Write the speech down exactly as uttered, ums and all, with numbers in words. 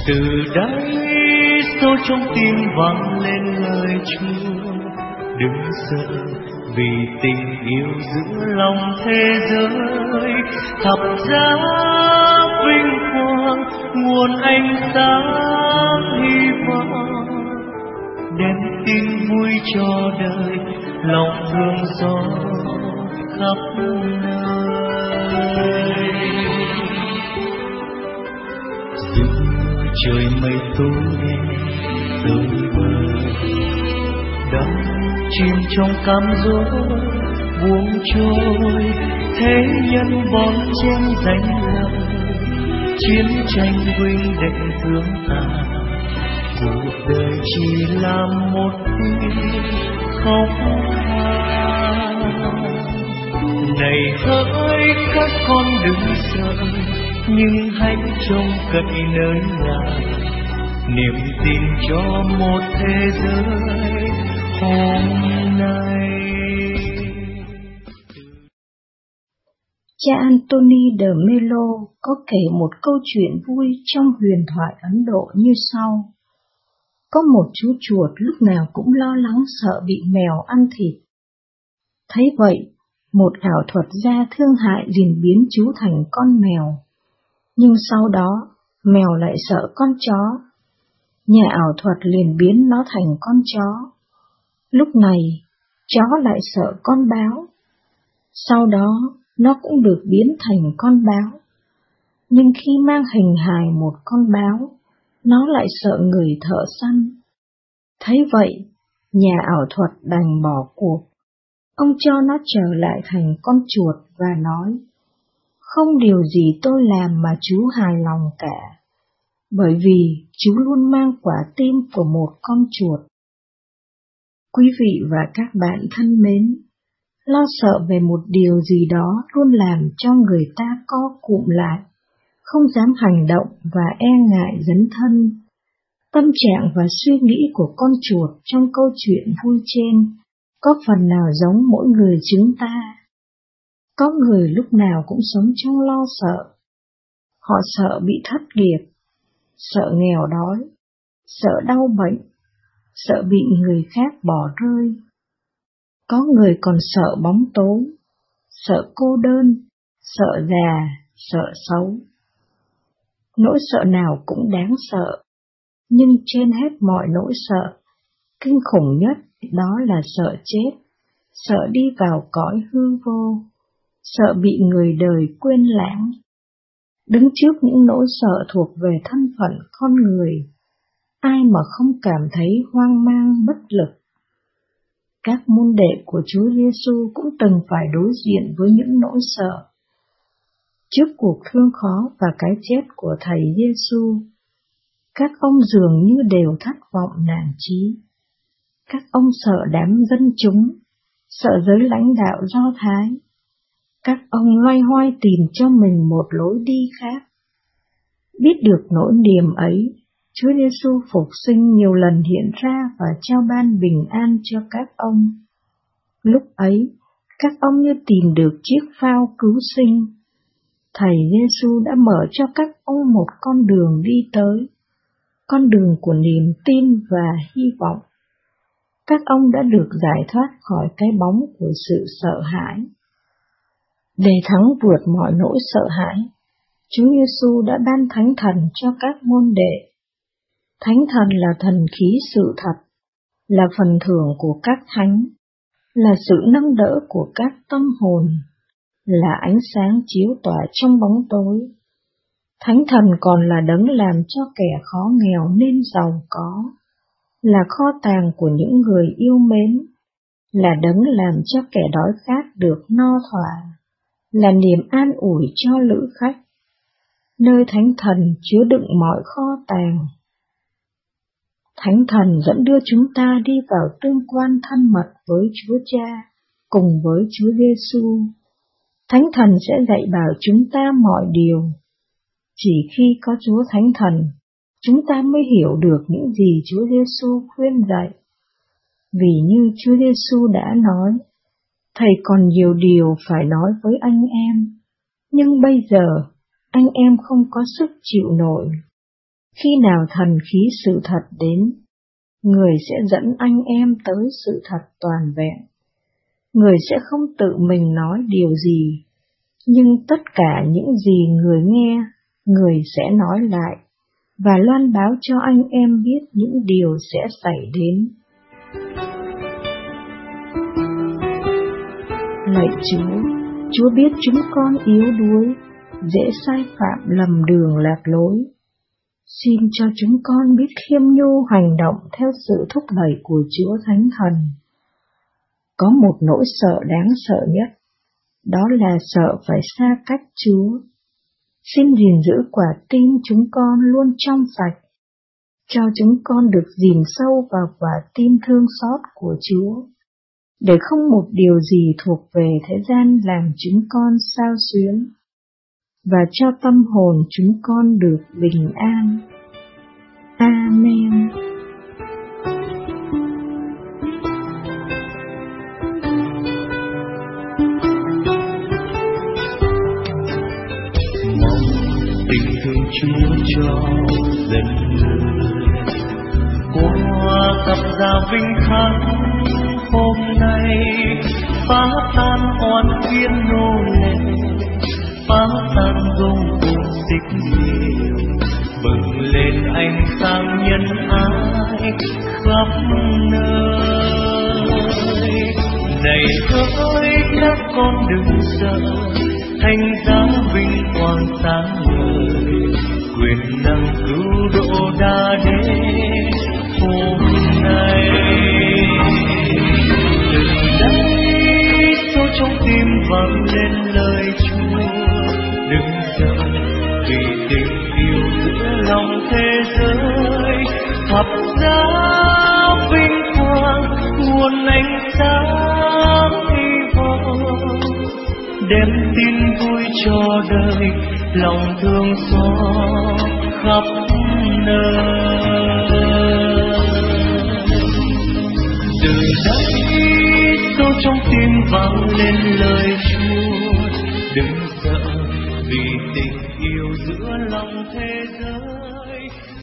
Từ đáy sâu trong tim vang lên lời Chúa, đừng sợ vì tình yêu giữa lòng thế giới. Thập giá vinh quang nguồn ánh sáng hy vọng, đem tin vui cho đời, lòng thương gió khắp nơi. Giữa trời mây tối đen rơi bờ, đắm chìm trong cám dỗ buông trôi, thế nhân bon chen danh lợi, chiến tranh huynh đệ thương tàn. Cuộc đời chỉ là một tiếng khóc than. Này hỡi các con đừng sợ, nhưng hãy trông cậy nơi Ngài, niềm tin cho một thế giới hôm nay. Cha Anthony de Mello có kể một câu chuyện vui trong huyền thoại Ấn Độ như sau. Có một chú chuột lúc nào cũng lo lắng sợ bị mèo ăn thịt. Thấy vậy, một ảo thuật gia thương hại liền biến chú thành con mèo. Nhưng sau đó, mèo lại sợ con chó. Nhà ảo thuật liền biến nó thành con chó. Lúc này, chó lại sợ con báo. Sau đó, nó cũng được biến thành con báo. Nhưng khi mang hình hài một con báo, nó lại sợ người thợ săn. Thấy vậy, nhà ảo thuật đành bỏ cuộc. Ông cho nó trở lại thành con chuột và nói, không điều gì tôi làm mà chú hài lòng cả, bởi vì chú luôn mang quả tim của một con chuột. Quý vị và các bạn thân mến, lo sợ về một điều gì đó luôn làm cho người ta co cụm lại, không dám hành động và e ngại dấn thân. Tâm trạng và suy nghĩ của con chuột trong câu chuyện vui trên có phần nào giống mỗi người chúng ta. Có người lúc nào cũng sống trong lo sợ. Họ sợ bị thất nghiệp, sợ nghèo đói, sợ đau bệnh, sợ bị người khác bỏ rơi. Có người còn sợ bóng tối, sợ cô đơn, sợ già, sợ xấu. Nỗi sợ nào cũng đáng sợ, nhưng trên hết mọi nỗi sợ, kinh khủng nhất đó là sợ chết, sợ đi vào cõi hư vô, sợ bị người đời quên lãng. Đứng trước những nỗi sợ thuộc về thân phận con người, ai mà không cảm thấy hoang mang bất lực. Các môn đệ của Chúa Giêsu cũng từng phải đối diện với những nỗi sợ. Trước cuộc thương khó và cái chết của Thầy Giêsu, các ông dường như đều thất vọng nản chí. Các ông sợ đám dân chúng, sợ giới lãnh đạo Do Thái. Các ông loay hoay tìm cho mình một lối đi khác. Biết được nỗi niềm ấy, Chúa Giêsu phục sinh nhiều lần hiện ra và trao ban bình an cho các ông. Lúc ấy, các ông như tìm được chiếc phao cứu sinh. Thầy Giêsu đã mở cho các ông một con đường đi tới, con đường của niềm tin và hy vọng. Các ông đã được giải thoát khỏi cái bóng của sự sợ hãi. Để thắng vượt mọi nỗi sợ hãi, Chúa Giêsu đã ban Thánh Thần cho các môn đệ. Thánh Thần là thần khí sự thật, là phần thưởng của các thánh, là sự nâng đỡ của các tâm hồn, là ánh sáng chiếu tỏa trong bóng tối. Thánh Thần còn là đấng làm cho kẻ khó nghèo nên giàu có, là kho tàng của những người yêu mến, là đấng làm cho kẻ đói khát được no thỏa, là niềm an ủi cho lữ khách. Nơi Thánh Thần chứa đựng mọi kho tàng. Thánh Thần dẫn đưa chúng ta đi vào tương quan thân mật với Chúa Cha, cùng với Chúa Giêsu. Thánh Thần sẽ dạy bảo chúng ta mọi điều. Chỉ khi có Chúa Thánh Thần, chúng ta mới hiểu được những gì Chúa Giêsu khuyên dạy. Vì như Chúa Giêsu đã nói, Thầy còn nhiều điều phải nói với anh em, nhưng bây giờ anh em không có sức chịu nổi. Khi nào thần khí sự thật đến, người sẽ dẫn anh em tới sự thật toàn vẹn. Người sẽ không tự mình nói điều gì, nhưng tất cả những gì người nghe, người sẽ nói lại và loan báo cho anh em biết những điều sẽ xảy đến. Lạy Chúa, Chúa biết chúng con yếu đuối, dễ sai phạm lầm đường lạc lối. Xin cho chúng con biết khiêm nhu hành động theo sự thúc đẩy của Chúa Thánh Thần. Có một nỗi sợ đáng sợ nhất, đó là sợ phải xa cách Chúa. Xin gìn giữ quả tim chúng con luôn trong sạch, cho chúng con được dìm sâu vào quả tim thương xót của Chúa, để không một điều gì thuộc về thế gian làm chúng con xao xuyến, và cho tâm hồn chúng con được bình an. Amen. Tình thương Chúa cho dân người qua gặp gia vinh thắng hôm nay, phá tan oan khiên nô lệ, phá tan gông cùng xích diều, bừng lên ánh sáng nhân ái khắp nơi. Này hỡi các con đừng sợ, thánh giá vinh quang sáng ngời, quyền năng cứu độ đã đến hôm nay. Từ đây sâu trong tim vang lên lời Chúa, đừng sợ vì tình yêu giữa lòng thế giới, thắp giá vinh quang nguồn ánh sáng hy vọng, đem tin vui cho đời, lòng thương xót khắp nơi. Từ đây sâu trong tim vang lên lời Chúa, đừng sợ vì tình yêu giữa lòng thế giới.